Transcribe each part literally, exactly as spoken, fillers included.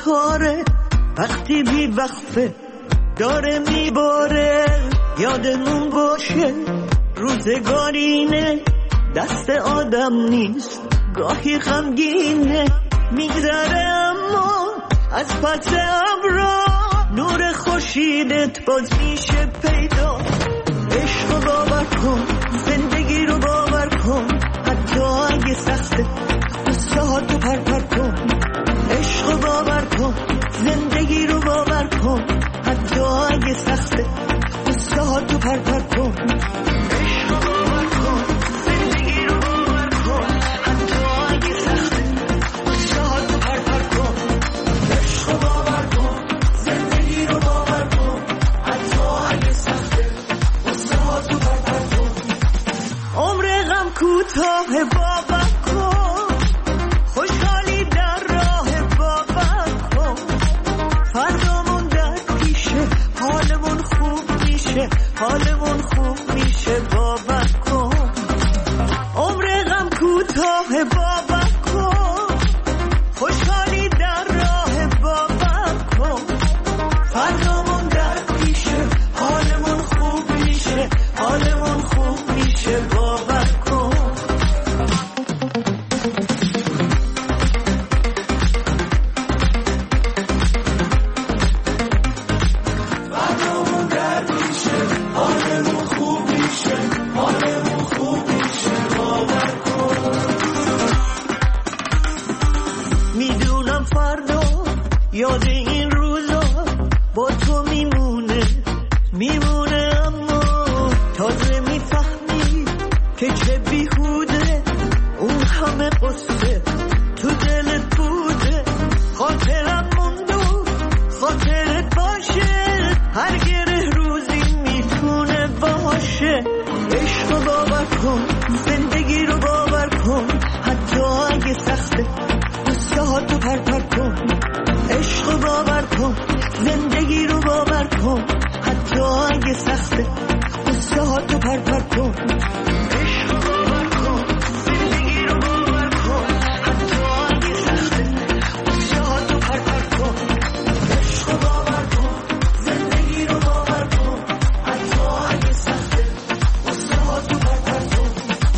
کاره وقتی بی وقفه داره میباره. یادمون باشه روزگارینه دست آدم نیست گاهی غمگینه. میگذره اما از پس ابرا نور خورشیدت باز میشه پیدا. عشق رو باور کن زندگی رو باور کن حتی اگه سخته قصه ها تو پر پر کن. عشق رو باور کن زندگی رو باور کن حتی اگه سخته قصه ها تو پر پر کن. عشق رو باور کن زندگی رو باور کن حتی اگه سخته قصه ها تو پر پر کن. عشق رو باور کن زندگی رو باور کن حتی اگه سخته قصه ها تو پر پر کن. عمر غم کوتاه باور کن خوشحالی در راه باور کن. فردامون در پیشه حالمون خوب میشه حالمون خوب میشه باور کن. عمر غم کوتاه باور کن خوشحالی در راه باور کن. فردامون در پیشه حالمون خوب میشه حالمون خوب میشه باور کن. میدونم فردا یاد این روزا با تو میمونه میمونه اما تازه میفهمی که چه بیهوده اون همه قصه تو دلت بوده. خاطرم موندو خاطرت باشه هر گره روزی میتونه باشه. عشق رو باور کن زندگی رو باور کن حتی اگه سخته قصه ها تو پر پر کن. عشق رو باور کن زندگی رو باور کن حتی اگه سخته قصه ها تو پر پر کن. عشق رو باور کن زندگی رو باور کن حتی اگه سخته قصه ها تو پر پر کن. عشق رو باور کن زندگی رو باور کن حتی اگه سخته قصه ها تو پر پر کن.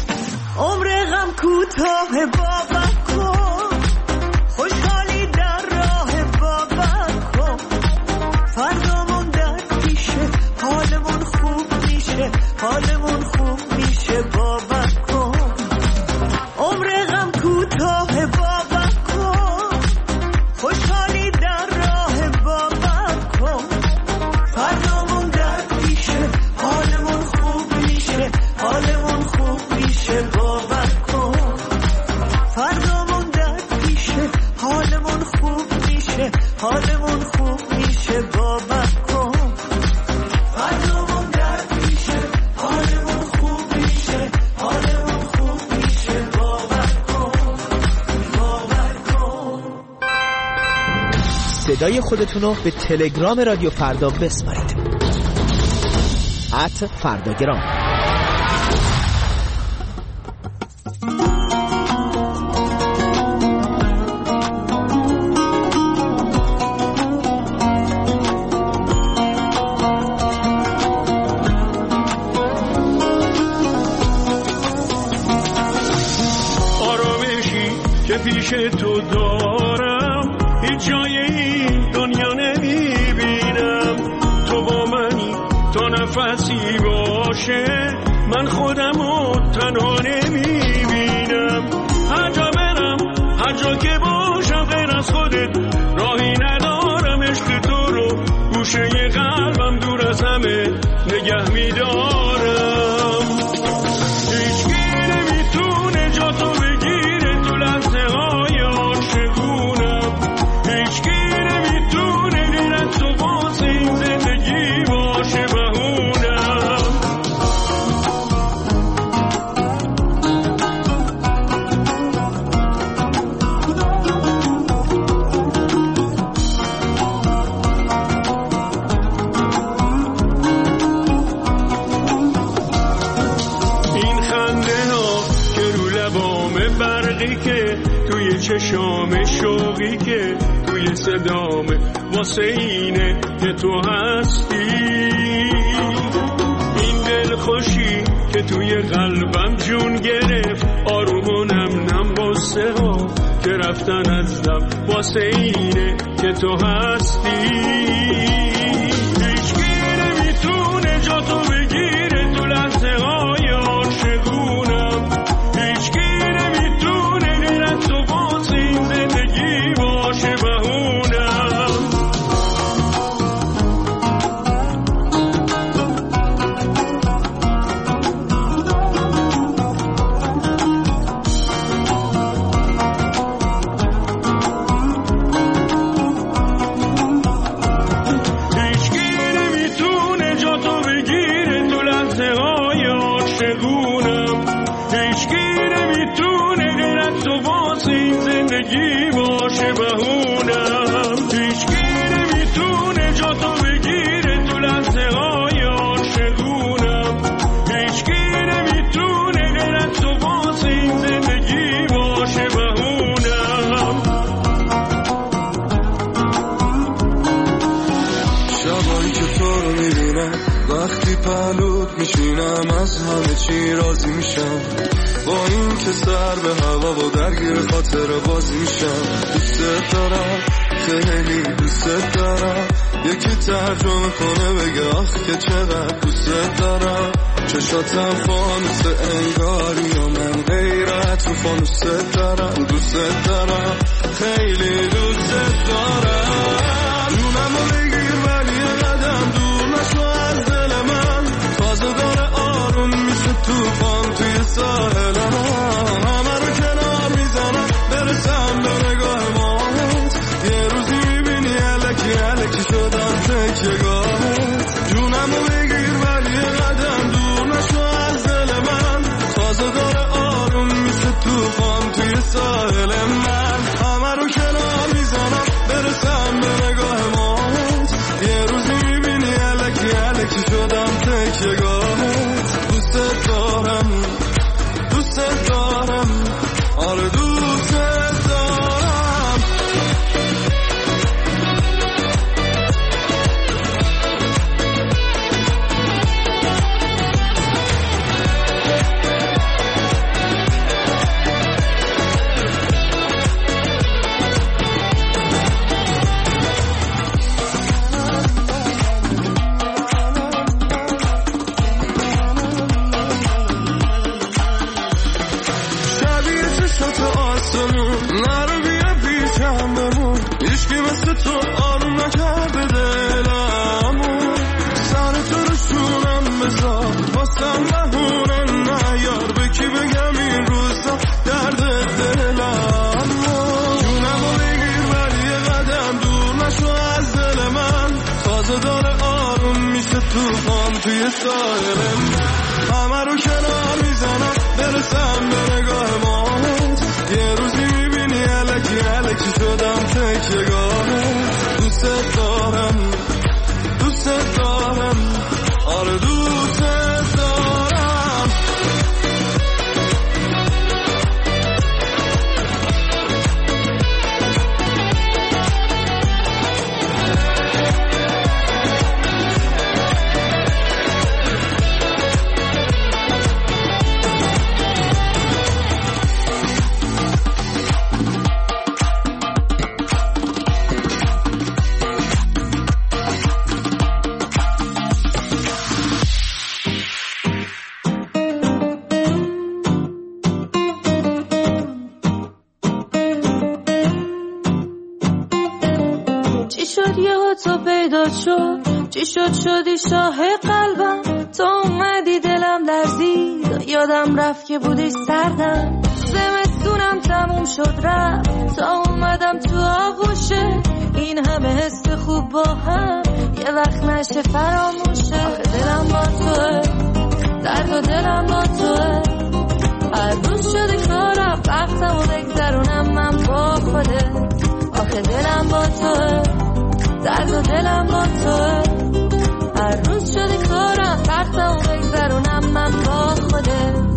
عمر غم کوتاه باور کن خوشحالی در راه باور کن. فردامون در پیشه حالمون خوب میشه حالمون خوب میشه باور کن. عمر غم کوتاه باور کن خوشحالی در راه باور کن. فردامون در پیشه حالمون خوب میشه حالمون خوب میشه باور کن. فردامون در پیشه حالمون خوب میشه حالمون خوب میشه باور کن. فردامون در پیشه حالمون خوب میشه حالمون خوب میشه باور کن باور کن. صدای خودتون رو به تلگرام رادیو فردا بسپارید ات فرداگرام. آرامشی که پیش تو دارم هیچ جای این دنیا نمیبینم. تو با منی تا نفسی باشه من خودمو تنها نمیبینم. هر جا برم هر جا که باشم غیر از خودت راهی ندارم. عشق تو رو گوشه قلبم دور از همه نگه میدارم. هیچکی نمیتونه جا تو بگیره تو لحظه های عاشقونم. هیچکی نمیتونه غیر از تو واسه این زندگی باشه بهونم. چشام شوقی که توی این صدامه واسه اینه که تو هستی. این دل خوشی که توی قلبم جون گرفت، آروم و نم نم قصه ها که رفتن از دم واسه اینه که تو هستی. هیچکی نمیتونه جا تو بگیره تو لحظه های عاشقونم. هیچکی نمیتونه غیر از تو واسه این زندگی باشه بهونم. زندگی باشه بهونم. هیچکی نمیتونه جا تو بگیره تو لحظه های عاشقونم. هیچکی نمیتونه غیر از تو واسه این زندگی باشه بهونم. شبایی که تو رو میبینم، وقتی پهلوت میشینم، از همه چی راضی میشم. با این که سر به هوا و درگیر خاطر بازی میشم. دوست دارم، خیلی دوست دارم. یکی ترجمه کنه بگه آخ که چقدر دوست دارم. چشاتم فانوس انگاری و من غیرت و فانوس دارم. دوست دارم، خیلی دوست دارم. جونم رو بگیر ولی یه قدم دور نشو از دل من. تازه داره آروم میشه توفان توی ساحل من. همه رو کنار میزنم برسم به نگاه ماهت. یه روزی میبینی الکی الکی شدم تکیه‌گاهت. جونم رو بگیر ولی یه قدم دور نشو از دل من. تازه داره آروم میشه توفان توی ساحل من. همه رو کنار میزنم برسم به نگاه ماهت. یه روزی میبینی الکی الکی شدم تکیه‌گاهت. دوست دارم، دوست دارم، آره دوست دارم. نرو بیا پیشم بمون. هیچکی مثل تو آروم نکرده دلمو. سر تو رو شونم بذار واسم بهونه نیار. به کی بگم این روزا درد دلمو. جونمو بگیر ولی یه قدم دور نشو از دل من. تازه داره آروم میشه توفان توی ساحل من. همه رو کنار میزنم برسم به نگاه ماهت. یه روزی میبینی الکی الکی شدم تکیه‌گاهت. دوست دارم، دوست دارم، آره دوست دارم. تو پیدا شد، چی شد شدی شاه قلبم. تو اومدی دلم لرزید، یادم رفت که بودی سردم. زمستونم تموم شد رفت، تا اومدم تو آغوشه. این همه حس خوب با هم یه وقت نشه فراموشه. آخه دلم با توه، درد و دلم با توه. هر روز شده کارم وقتم و بگذرونم من با خودت. آخه دلم با توه، درد و دلم با توه. هر روز شده کارم وقتم و بگذرونم من با خودت.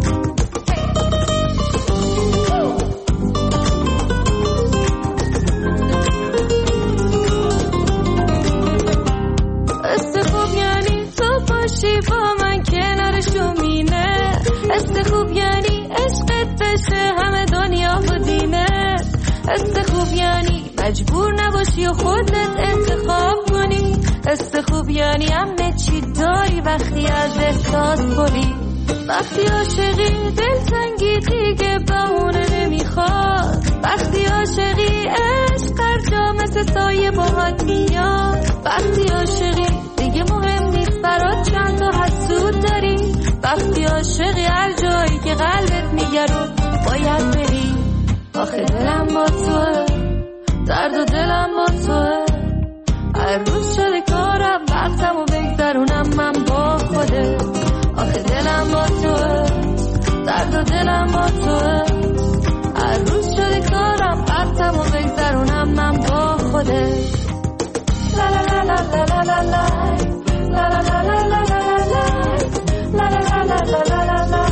مجبور نباشی و خودت انتخاب کنی. حس خوب یعنی همه چی داری وقتی از احساس پری. وقتی عاشقی دلتنگی دیگه بهونه نمیخواد. وقتی عاشقی عشق هر جا مثل سایه باهات میاد. وقتی عاشقی دیگه مهم نیست برات چند تا حسود داری. وقتی عاشقی هر جایی که قلبت میگه رو باید بری. آخه دلم با توه، درد و دلم با توه. هر روز شده کارم وقتم و بگذرونم من با خودت. آخه دلم با توه، درد و دلم با توه. هر روز شده کارم وقتم و بگذرونم من با خودت. لا لا لا لا لا لا لا لا لا لا لا لا لا لا لا لا لا لا لا.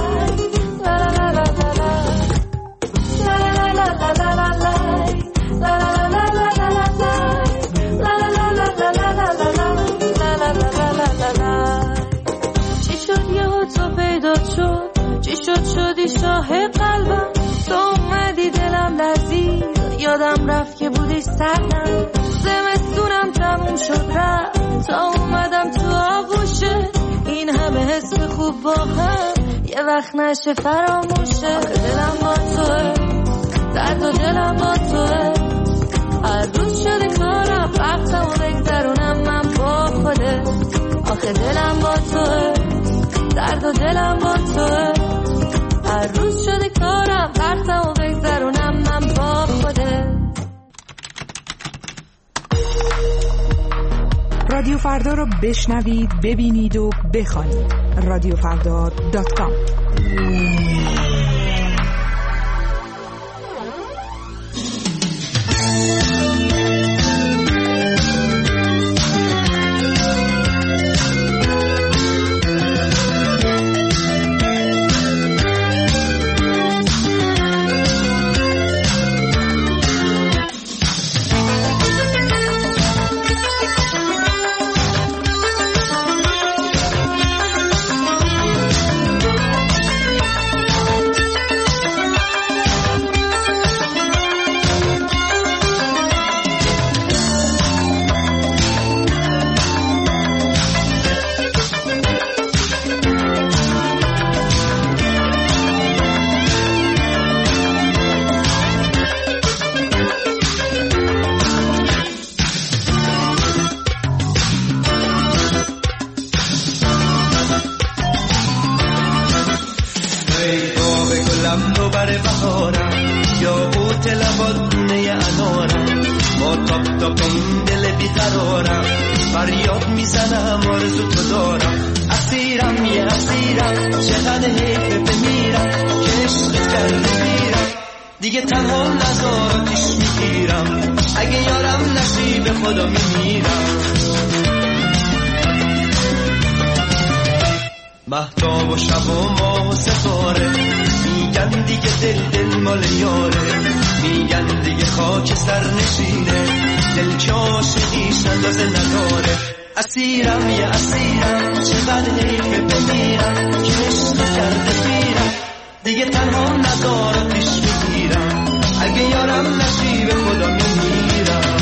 چی شد شدی شاه قلبم، تو اومدی دلم لرزید، یادم رفت که بودی سردم. زمستونم تموم شد رفت تا اومدم تو آغوشه. این همه حس خوب با هم یه وقت نشه فراموشه. آخه دلم با توه، درد و دلم با توه. هر روز شده کارم وقتم و بگذرونم من با خودت. آخه دلم با توه، درد و دلم با توه. هر روز شده کارم وقتم و بگذرونم من با خودت. رادیو فردا رو بشنوید، ببینید و بخوانید. رادیو فردا دات کام. دیگه تنها نزارتش میگیرم، اگه یارم نشی به خدا میمیرم. مهتاب و شب و ماه و ستاره میگن دیگه دل دل مال یاره. میگن دیگه خاک سر نشینه، دل که عاشقیش اندازه نداره. اسیرم یه اسیرم، چقدر حیفه بمیرم که عشق کرده میرم. دیگه تنها نزارتش میگیرم، اگه یارم نشی به خدا میمیرم.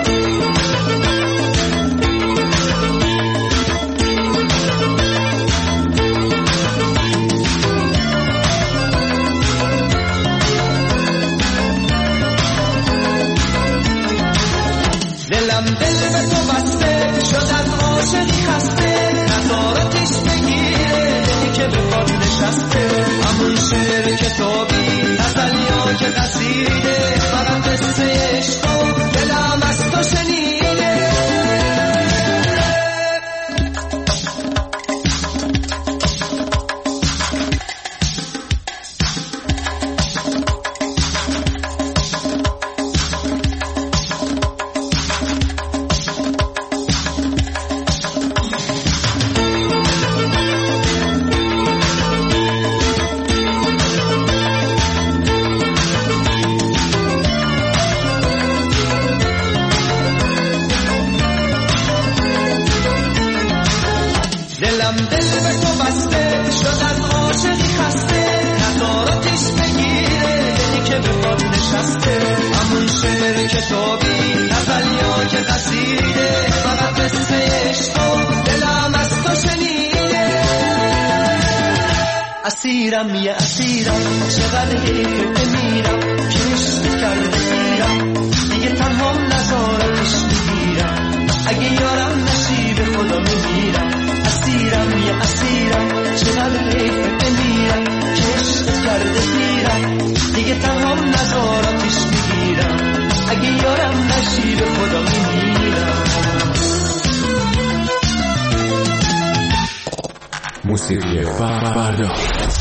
دلم دل به تو بسته شدم عاشقی خسته، نزارتش بگیره دلی که به پاد نشسته. همون شعر کتابی غزلیا که قصیده، فقط قصه عشق و دلم از تو شنیده. دلم دل به تو بسته شدم عاشقی خسته، نزارتش بگیره دلی که بخواد نشسته، همون شعر کتابی غزلیا که قصیده، فقط قصه عشق و دلم از تو شنیده. اسیرم یه اسیرم، چقدر حیفه بمیرم که عشق کرده میرم، دیگه تنها نزارمش میگیرم، اگه یارم نصیب خدا میگیرم. اسیرم یه اسیرم، چقدر حیفه بمیرم که عشق کرده میرم، دیگه تنها نزارمش میگیرم، اگه یارم نصیب خدا میگیرم. موسیقی فردا.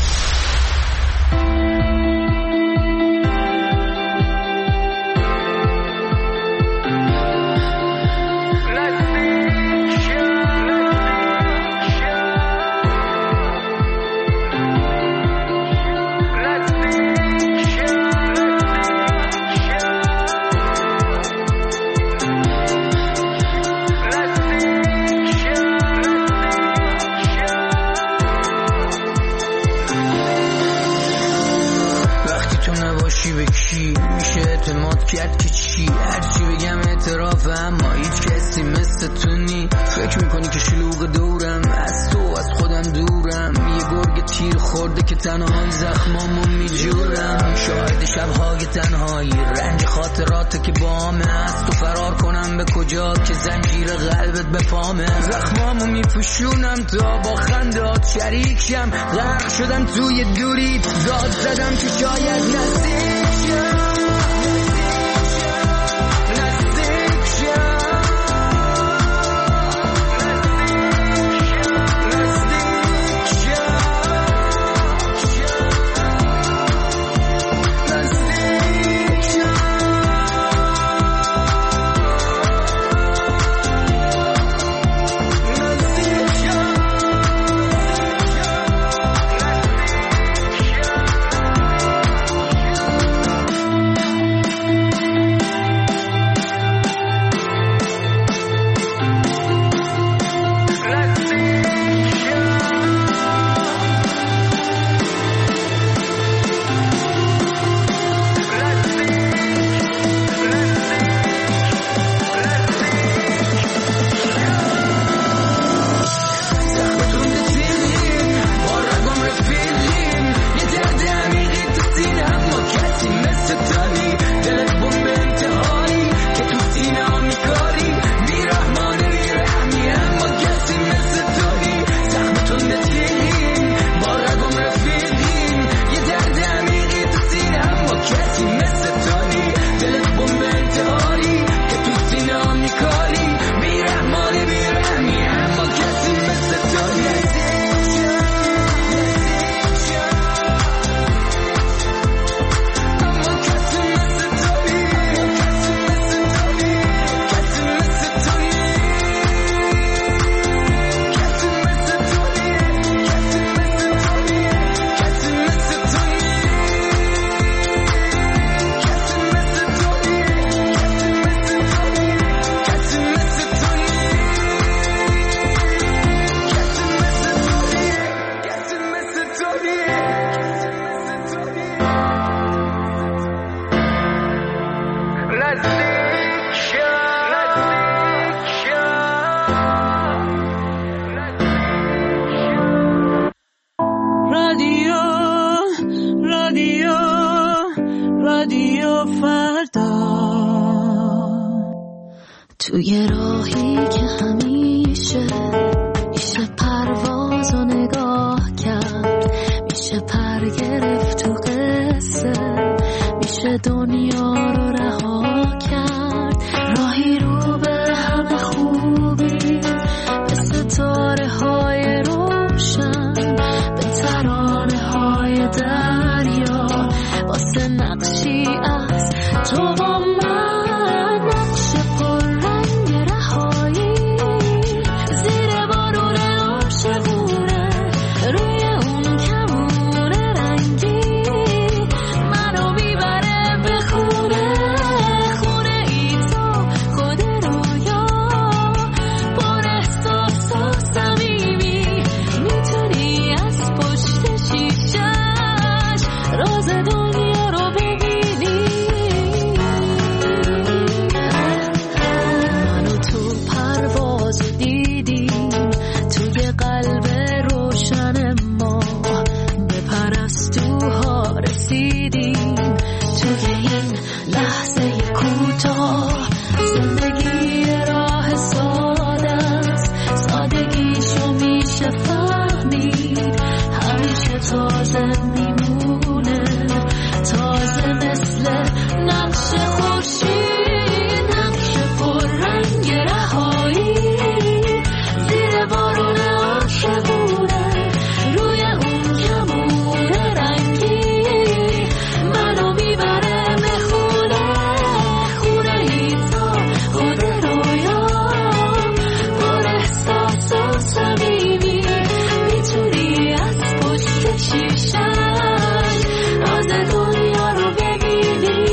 کرد که چی هرچی بگم اعترافه، اما هیچ کسی مثل تو نی. فکر میکنی که شلوغ دورم، از تو از خودم دورم، یه گرگ تیر خورده که تنهای زخمامو میجورم. شاهد شبهای تنهایی، رنج خاطراته که بامه، از تو فرار کنم به کجا که زنجیر قلبت بپامه. زخمامو میپوشونم تا با خندات شریکشم، غرق شدم توی دوریت، داد زدم که شاید نزدیک شم. توی راهی که همیشه میشه پرواز و نگاه کرد، میشه پر گرفت تو قصه، میشه دنیا رو رها کرد. راهی رو به همه خوبی، به ستاره های روشن، به ترانه های دریا، واسه نقشی از تو با من. تازه میمونه، تازه مثل نقش خورشید، نقش پر رنگ رهایی زیر بارون عاشقونه، روی اون کمون رنگی منو میبره به خونه، خونه ای تا خود رویا، پر احساس و صمیمی، میتونی از پشت شیشه‌اش راز دنیا رو ببینی.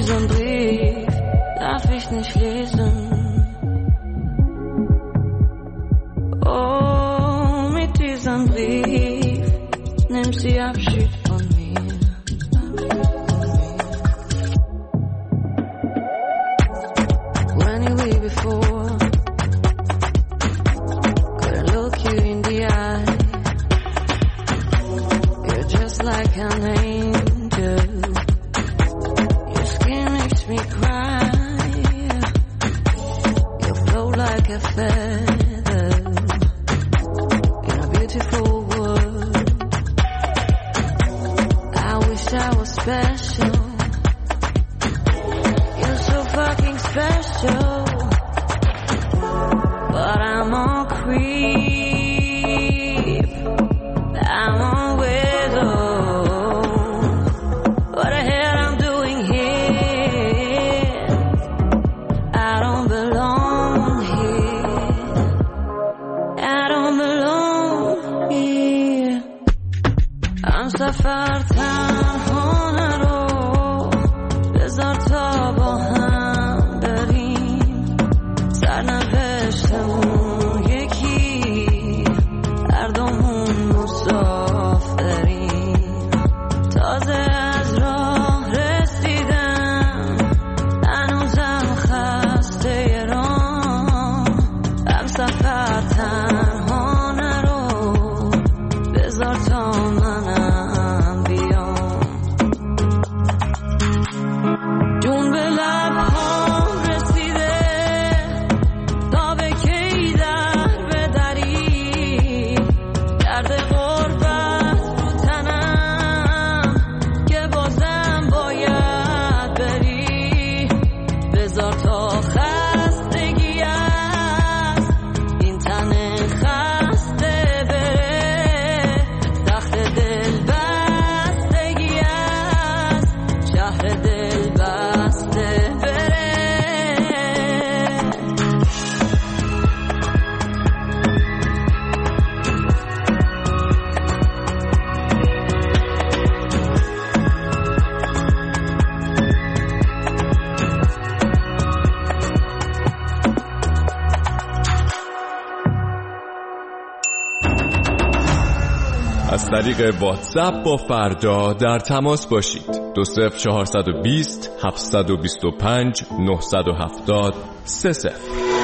Darf ich nicht lesen? مرسی همشید کنی When you way before couldn't look you in the eye You're just like an angel Your skin makes me cry You float like a feather In a beautiful world I wish I was special You're so fucking special But I'm on creep I'm on widow What the hell I'm doing here I don't belong here I don't belong here I'm سفر تنها نرو بذار تا با هم بریم سرنوشتمون یکی هر دومون مسافریم تازه از راه رسیدم هنوزم خسته راه هم سفر تنها نرو بذار تا منم بیام جون به لبهام رسیده تا به کی در بدری درد غربت رو تنم که بازم باید بری بذار تا خستگی از این تن خسته بره تخت دل بستگی از شهر دل بسته بره از طریق واتساپ با فردا در تماس باشید. دو صفر چهارصد و بیست هفتصد و بیست و پنج نهصد و هفتاد سه صفر.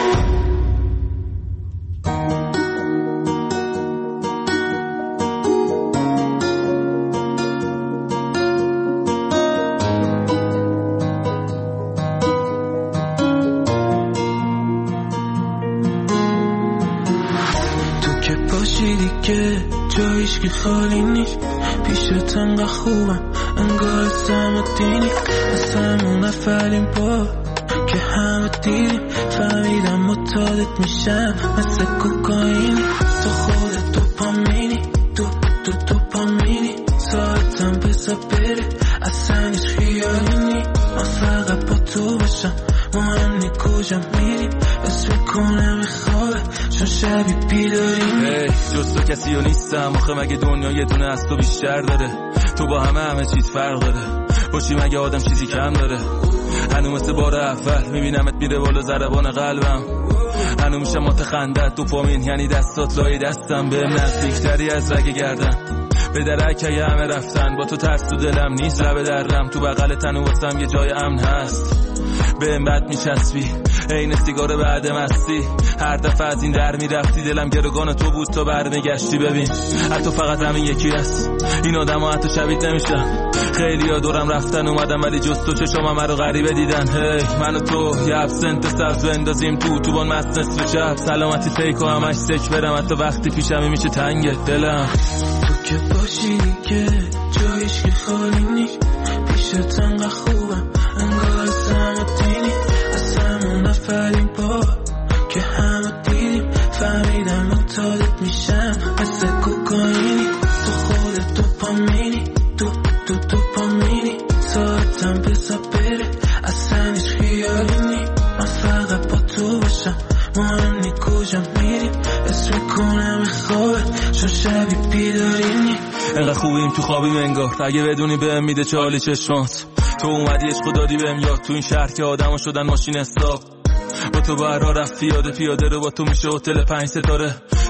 تو که باشیدی که جایش که خالی نیست پیشت انقدر خوبم انگار سم دینی از همون اولین بار که همه دیدیم فهمیدم متعادت میشم مثل کوکائینی تو خودت دوپامینی دو دو دوپامینی ساعتم بزا بره اصلا هیچ خیالی نی من فقط با تو باشم مهم نی کجا میریم اسم کنم خوابه چون شبی بیداریم hey, جز تو کسی و نیستم آخه مگه دنیا یه دونه از تو بیشتر داره تو با همه همه چیز فرق داره باشی مگه آدم چیزی کم داره هنو مثل بار اول میبینمت میره بالا ضربان قلبم هنو میشه متخندت دوپامین یعنی دستات لای دستم بهم نزدیکتری از رگ گردن به درک اگه همه رفتن با تو ترس تو دلم نیست لبه درم تو بغل تنو واسم یه جای امن هست بهم بد میچسبی عین سیگار بعد مستی هر دفعه از این در میرفتی دلم گروگان تو بود تا برمیگشتی ببین حتی فقط همین یکی هست این آدم ها حتی شبیه نمیشن خیلی ها دورم رفتن اومدم ولی جز تو چشم همه رو غریبه دیدن هی من و تو یه ابسنت سبز بندازیم تو تو بان مست نصف شب سلامتی فیک و همش سک برم حتی وقتی پیشمی میشه تنگ دلم تو که باشیدی که جایش که خالی نیست پیشت انقدر خوبم انگار سمتینی از همون اولین بار که همه دیدیم فهمیدم متعادت میشم مثل کوکائینی تو خودت دوپامینی دو دو دوپامینی ساعتم بزا بره اصلا هیچ خیالی نی من فقط با تو باشم مهم نی کجا میریم اسم کنم خوابه چون شبی بیداریم نی انقدر خوبیم تو خوابیم انگار اگه بدونی بهم میده چالی چشمات تو اومدی عشق دادی بهم یاد تو این شهر که آدمو شدن ماشین حساب با تو بر راه رفت پیاده پیاده رو با تو میشه هتل پنج ستاره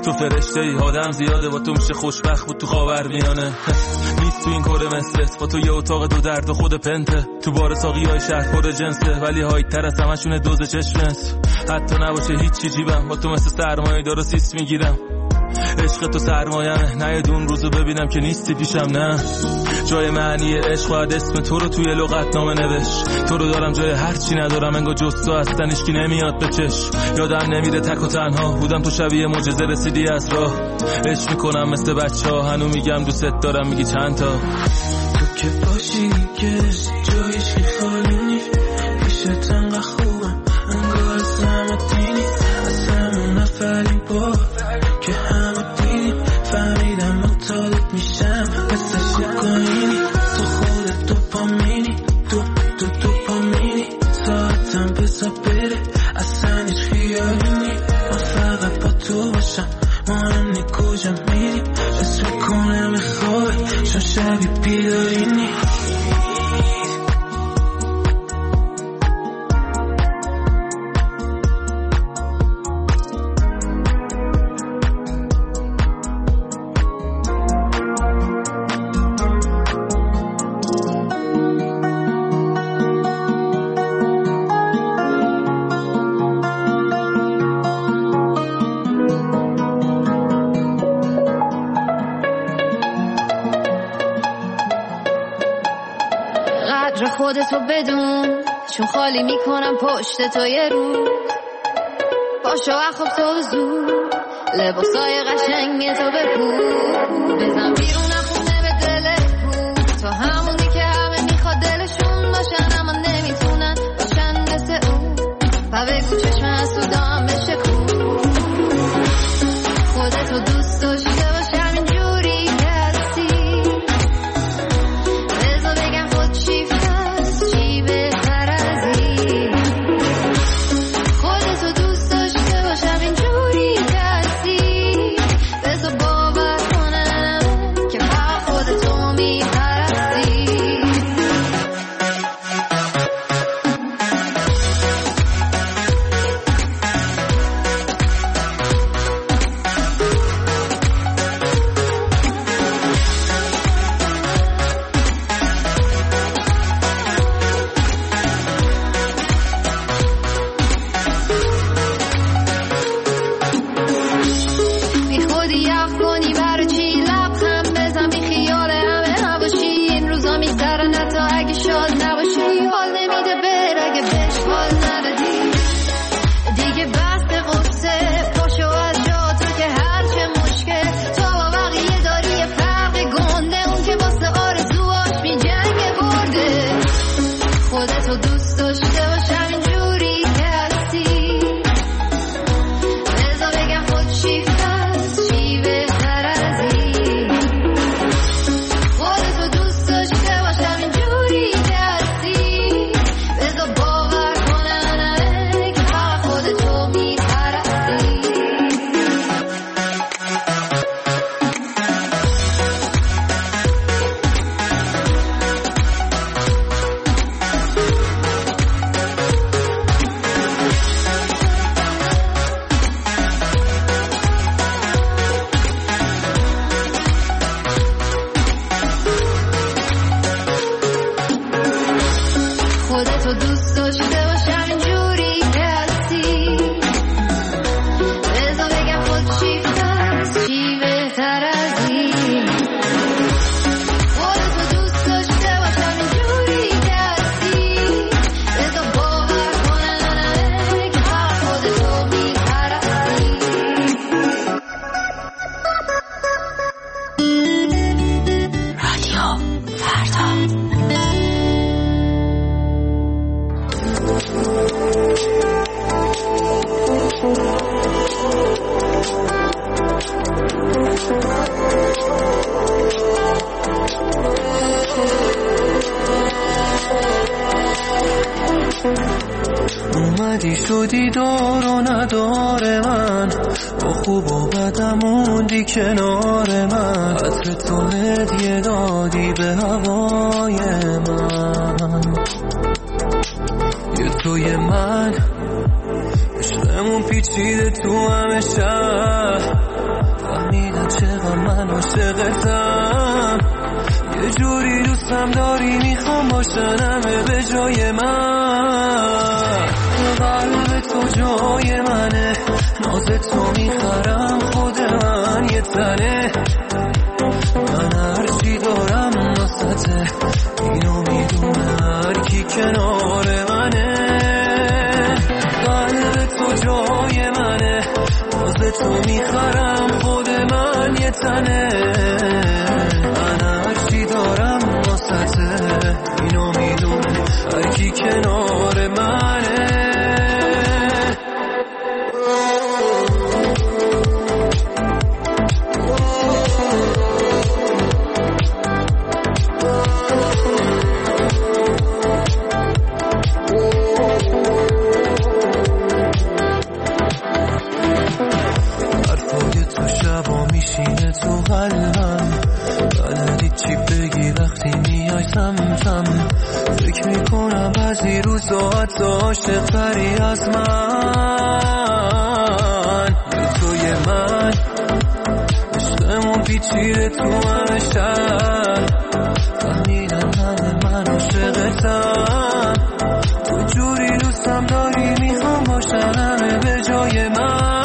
تو فرشته ای، آدم زیاده با تو میشه خوشبخت بود تو خاورمیانه. نیست تو این کره مثلت، با تو یه اتاق دو درد و خود پنته. تو بار ساقیای شهر پر جنسه، ولی هایت تر از همشونه دوز چشمت. حتی نباشه هیچی جیبم، با تو مثل سرمایه دار و سیست میگیرم. عشق تو سرمایمه، نه دون روزو ببینم که نیستی پیشم. نه جای معنی عشق باید اسم تو رو توی لغت نامه نوشت. تو رو دارم جای هرچی ندارم، انگار جز تو هستن اشکی نمیاد به چشم. یادم نمیره تک و تنها بودم، تو شبیه معجزه رسیدی از راه. عشق میکنم مثل بچه ها، هنو میگم دوست دارم میگی چند تا. تو که باشی که جای عشقی خالی نیست، پیشت انقدر خوبم انگار از همه دینی. از همون نفرین با که همه دینی، فهمیدم مطالب میشم مثل کوکائینی. تو خودت دوپامینی، تو تو دوپامینی. ساعتم بزا بره اصلا هیچ خیالی نی. من فقط با تو باشم، مهم نی کجا میری. حس میکنم میخوای چون شبی بیداری نی. خودتو بدون چون خالی میکنم پشت تو یه روز. پاشو اخواب تو زود، لباسای قشنگ تو بپوش. بزن بیرون خونه به دلت بود، تو همونی که همه میخواد دلشون باشن اما نمیتونن باشن مثل اون. و بگو چشم حسودام بشه کن. خودتو دوست داشته باش همینجوری که هستی. بذار بگم خود چی اومدی شدی دار و نداره من، با خوب و بدم موندی کنار من. عطر تو هدیه دادی به هوای من. یه توی من عشقمون پیچیده تو همه شهر، فهمیدم چقدر من عاشقتم، یه جوری دوستم داری میخوام باشن همه به جای من. قلب تو جای منه، ناز تو میخرم خود من یه تنه، من هرچی دارم واسطه، اینو میدونه هر کی کنار منه. قلب تو جای منه، ناز تو میخرم خود من یه تنه، من هرچی دارم واسطه، اینو میدونه هر کی کنار منه. تو قلبم بلدی چی بگی وقتی میای سمتم، فکر میکنم بعضی روزا حتی عاشق تری از من. به توی من عشقمون پیچیده تو همه شهر، فهمیدم همه من عاشقتم، تو جوری دوستم داری میخوام باشن همه به جای من.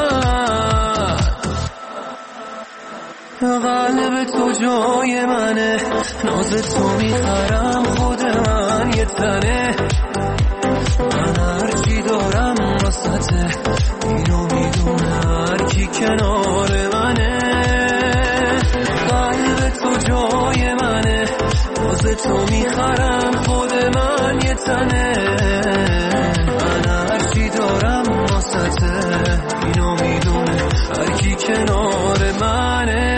قلب تو جای منه، ناز تو میخرم خود من یه تنه، من هرچی دارم واسطه، اینو میدونه هر کی کنار منه. قلب تو جای منه، ناز تو میخرم خود من یه تنه، من هرچی دارم واسطه، اینو میدونه هر کی کنار منه.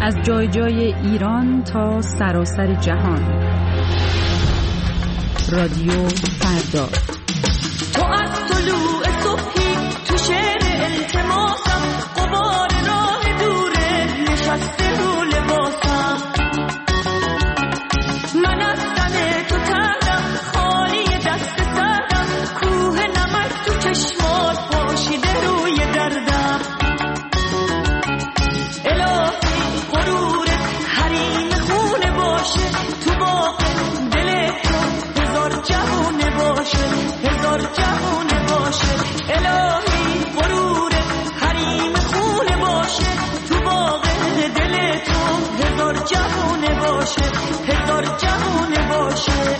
از جای جای ایران تا سراسر جهان. رادیو فردا. تو از طلوع صبحی تو شعر التماسم، غبار راه دوره نشسته رو لباسم. من از تن تو تردم، خالی دست سردم، کوه نمک تو چشمات پاشیده روی دردم. الهی غرورت حریم خونه باشه، تو باغ دل تو هزار جوونه باشه، هزار جوونه باشه. الهی غرورت حریم خونه باشه، تو باغ دل تو هزار جوونه باشه، هزار جوونه باشه.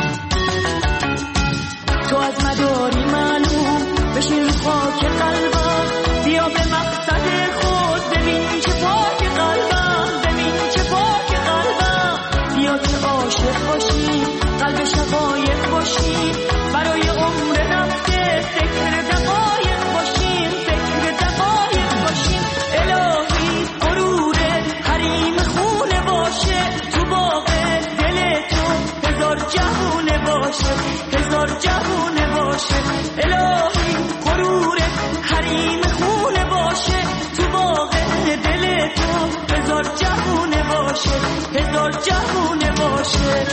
تو از مداری معلوم بشین رو خاک قلبم، بیا به مقصد خود ببین چه پاک قلبم، ببین چه پاک قلبم. بیا که عاشق باشی، قلب شقایق باشی، برای عمر رفته فکر دقایق باشیم، فکر دقایق باشیم. الهی غرورت حریم خونه باشه، تو باغ دل تو هزار جوونه باشه، هزار جوونه باشه. الهی غرورت حریم خونه باشه، تو باغ دل تو هزار جوونه باشه، هزار جوونه باشه.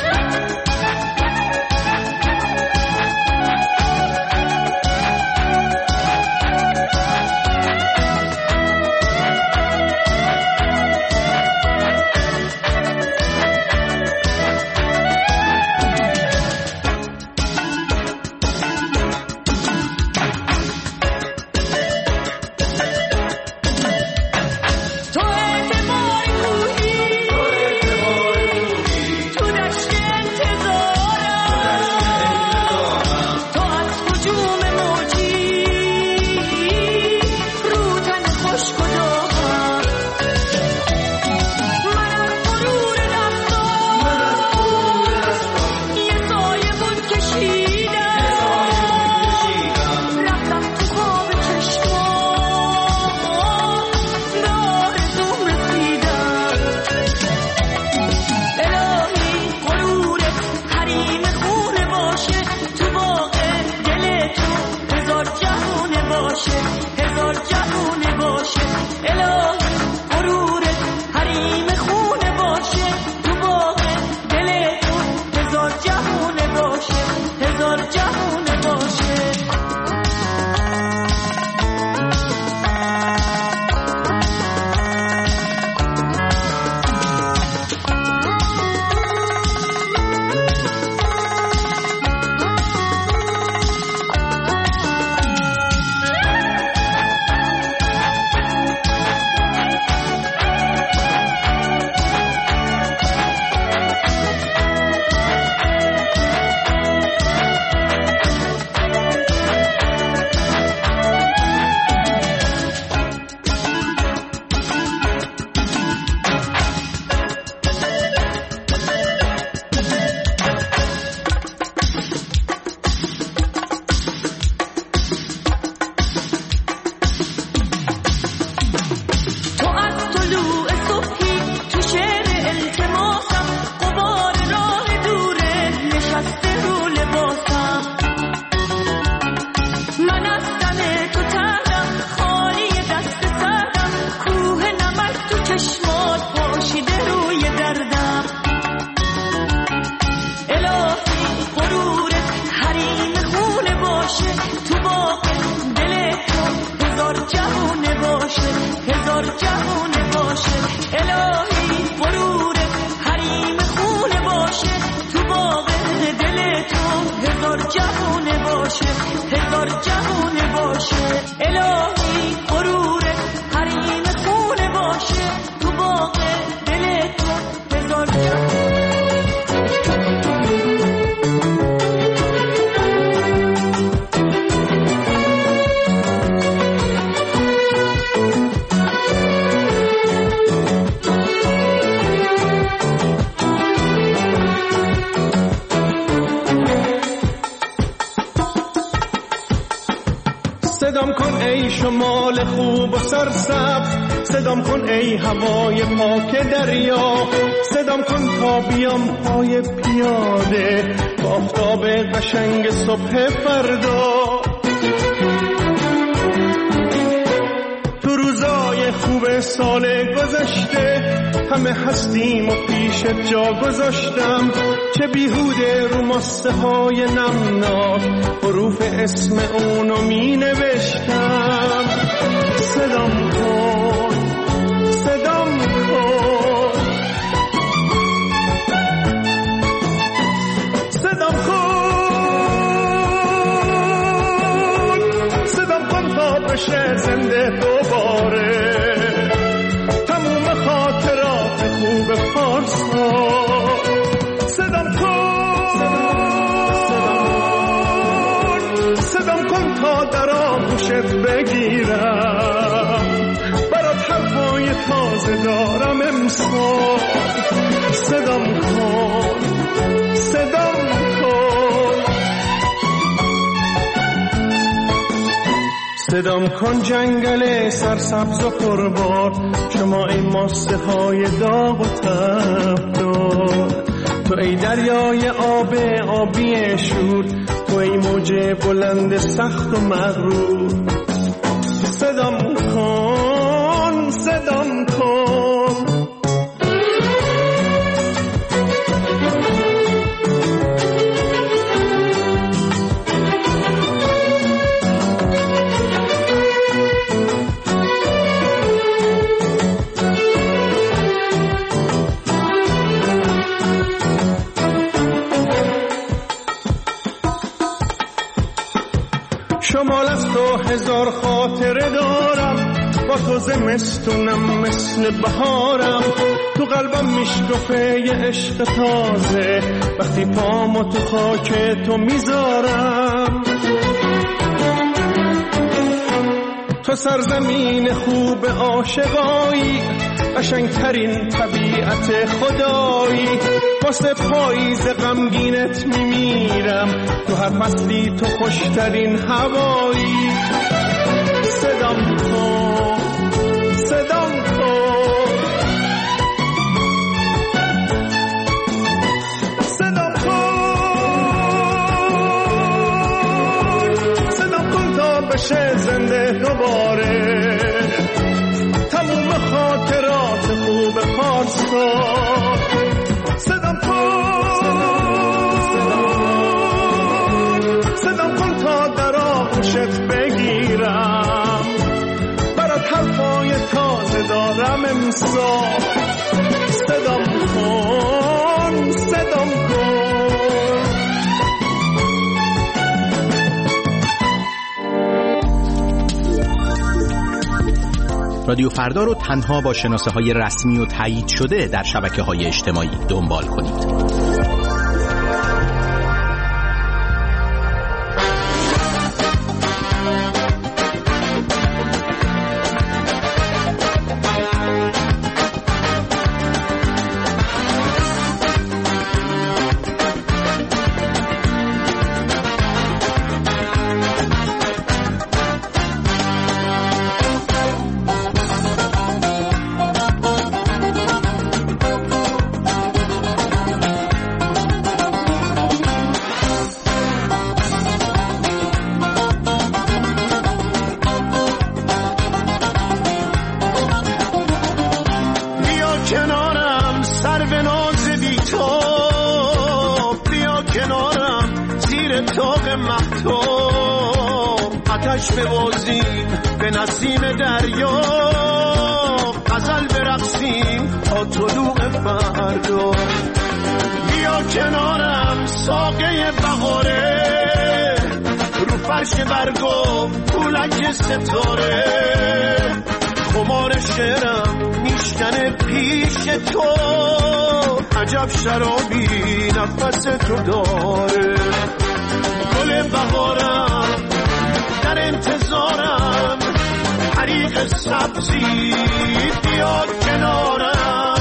کن ای شمال خوب و سرسبز، صدام کن ای هوای پاک دریا، صدام کن تا بیام پای پیاده با آفتاب قشنگ صبح فردا. تو روزای خوب سال گذشته همه هستیم و پیش جا گذاشتم، چه بیهوده رو ماسه های نمناک حروف اسم اونو می نوشتم. صدام کن صدام کن صدام کن صدام کن تا بشه زنده دوباره تموم خاطرات خوب پارسا. صدام کن صدام کن تا در آغوشت بگیرم، برات حرفای تازه دارم امسال. صدام کن صدام کن صدام کن جنگل سرسبز و پربار، شما ای ماسه های داغ و تفدار، تو ای دریای آب آبی شور، تو ای موج بلند سخت و مغرور. صدام کن صدام کن شمال از تو هزار خاطره دارم، با تو زمستونم مثل بهارم، تو قلبم میشکفه یه عشق تازه وقتی پامو تو خاک تو میذارم. تو سرزمین خوب عاشقایی، قشنگترین طبیعت خدایی، واسه پاییز غمگینت میمیرم، تو هر فصلی تو خوشترین هوایی. صدام کن صدام کن صدام کن صدام کن تا بشه زنده دوباره تموم خاطرات خوب پارسا. صدام کن صدام کن تا در آغوشت بگیرم، برات حرفای تازه دارم امسال. صدام کن صدام کن رادیو فردا رو تنها با شناسه های رسمی و تایید شده در شبکه های اجتماعی دنبال کنید. آتش ببازیم به نسیم دریا، غزل برقصیم تا طلوع فردا. بیا کنارم ساقه بهاره، رو فرش برگو پولک ستاره، خمار شعرم میشکنه پیش تو، عجب شرابی نفس تو داره. گل بهارم در انتظارم، حریق سبزی بیا کنارم.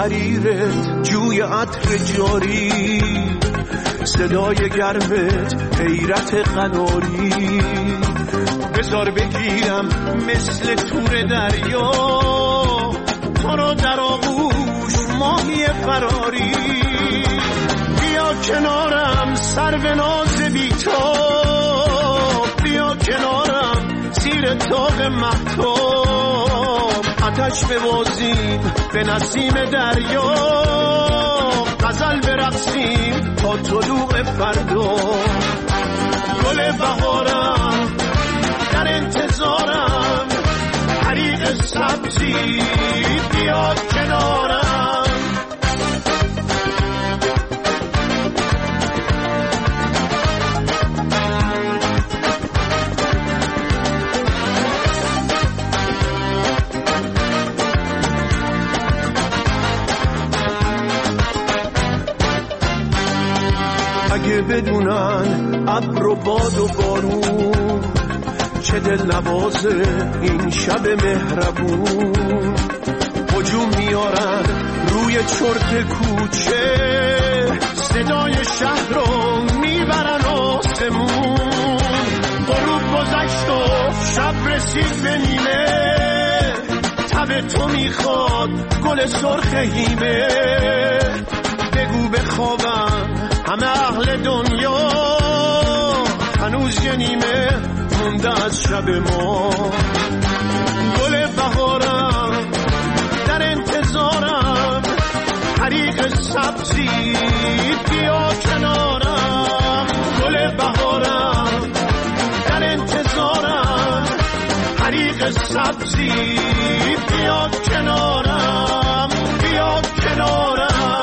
حریرت جوی عطر جاری، صدای گرمت حیرت قناری. بذار بگیرم مثل تور دریا، تو رو در آغوش ماهی فراری. بیا کنارم سرو ناز بی‌تاب، بیا کنارم زیر طاق مهتاب. آتش ببازیم به نسیم دریا، غزل برقصیم تا طلوع فردا. گل بهارم در انتظارم، حریق سبزی بیاد کنارم. اگه بدونن ابر و باد و بارون چه دل نوازه این شب مهربون. هجوم میارن روی چرت کوچه، صدای شهر رو میبرن آسمون. غروب گذشت و شب رسید به نیمه، تب تو میخواد گل سرخ هیمه. بگو بخوابم همه اهل دنیا، هنوز یه نیمه مونده از شب ما. گل بهارم در انتظارم، حریق سبزی بیا کنارم. گل بهارم در انتظارم، حریق سبزی بیا کنارم، بیا کنارم.